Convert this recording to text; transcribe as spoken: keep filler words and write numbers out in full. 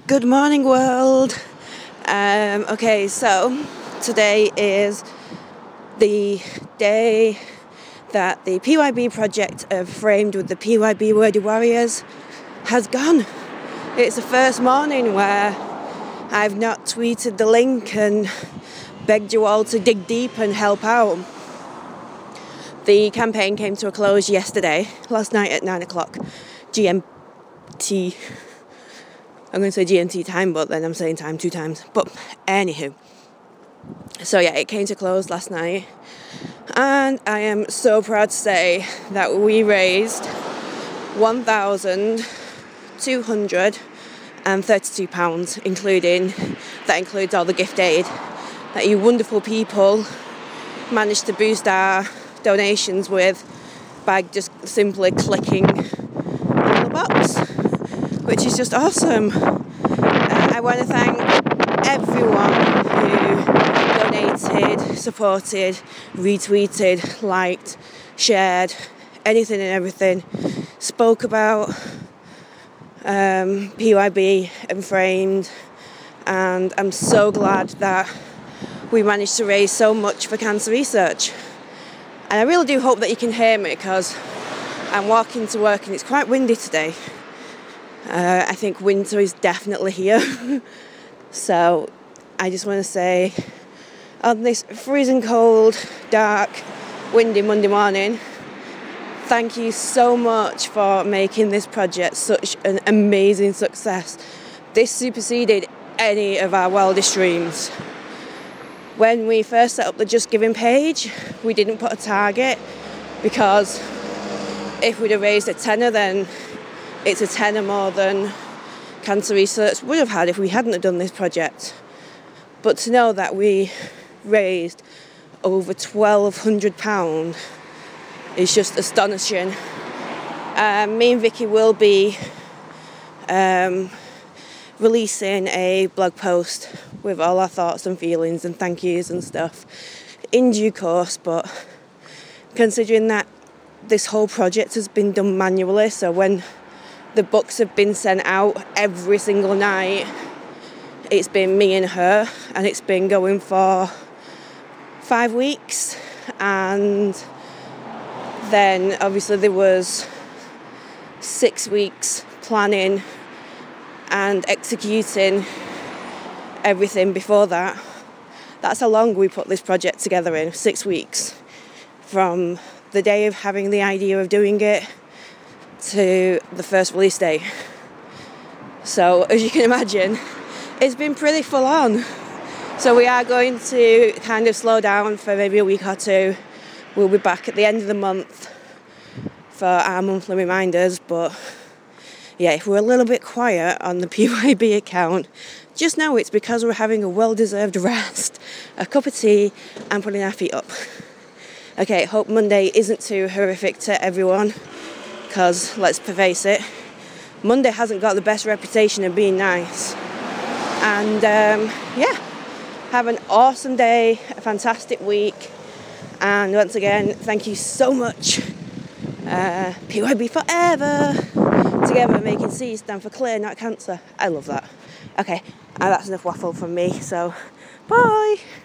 Good morning, world. Um, okay, so today is the day that the P Y B project of Framed with the P Y B Wordy Warriors has gone. It's the first morning where I've not tweeted the link and begged you all to dig deep and help out. The campaign came to a close yesterday, last night at nine o'clock G M T. I'm going to say G M T time, but then I'm saying time two times. But anywho. So yeah, it came to close last night. And I am so proud to say that we raised one thousand two hundred thirty-two pounds, including, that includes all the gift aid, that you wonderful people managed to boost our donations with by just simply clicking the little box, which is just awesome. Uh, I want to thank everyone who donated, supported, retweeted, liked, shared, anything and everything, spoke about um, P Y B and Framed, and I'm so glad that we managed to raise so much for cancer research. And I really do hope that you can hear me, because I'm walking to work and it's quite windy today. Uh, I think winter is definitely here. So I just want to say, on this freezing cold, dark, windy Monday morning, thank you so much for making this project such an amazing success. This superseded any of our wildest dreams. When we first set up the Just Giving page, we didn't put a target, because if we'd have raised a tenner, then it's a tenner more than cancer research would have had if we hadn't have done this project. But to know that we raised over twelve hundred pounds is just astonishing. Um, me and Vicky will be um, releasing a blog post with all our thoughts and feelings and thank yous and stuff in due course, but considering that this whole project has been done manually, so when the books have been sent out every single night, it's been me and her, and it's been going for five weeks, and then obviously there was six weeks planning and executing everything before that. That's how long we put this project together in, six weeks. From the day of having the idea of doing it to the first release day. So as you can imagine, it's been pretty full on. So we are going to kind of slow down for maybe a week or two. We'll be back at the end of the month for our monthly reminders, but yeah, if we're a little bit quiet on the P Y B account, just know it's because we're having a well-deserved rest, a cup of tea, and putting our feet up. Okay, hope Monday isn't too horrific to everyone, because let's face it, Monday hasn't got the best reputation of being nice. And um, yeah, have an awesome day, a fantastic week, and once again, thank you so much. Uh, P Y B forever. Together making C stand for clear, not cancer. I love that. Okay, and that's enough waffle from me, so bye.